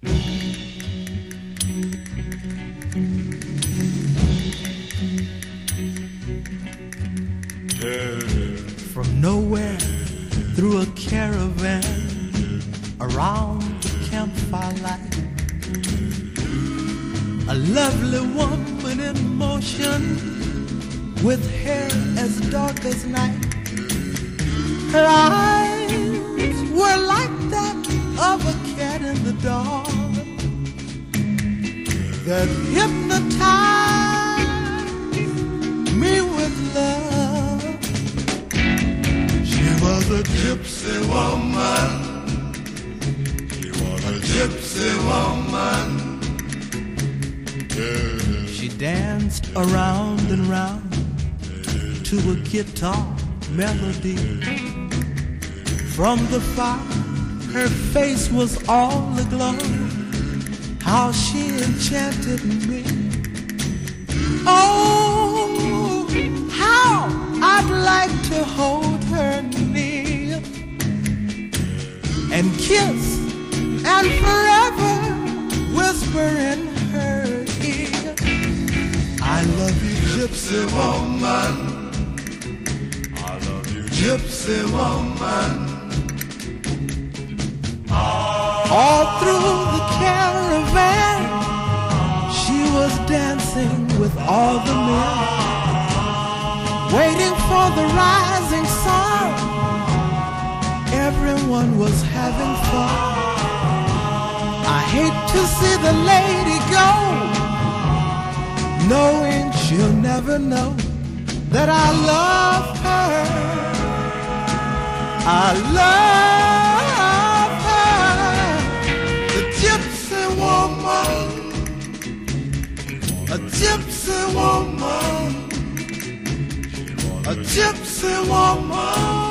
From nowhere, through a caravan, around the campfire light, a lovely woman in motion, with hair as dark as night. Her eyes were like that of a cat in the dark that hypnotized me with love. She was a gypsy woman. She was a gypsy woman. She danced around and round to a guitar melody. From the fire, her face was all aglow. How she enchanted me. Oh, how I'd like to hold her near and kiss and forever whisper in her ear, I love you, gypsy woman. I love you, gypsy woman. All through the caravan, she was dancing with all the men, waiting for the rising sun. Everyone was having fun. I hate to see the lady go, knowing she'll never know that I love her. I love her, the gypsy woman, a gypsy woman, a gypsy woman.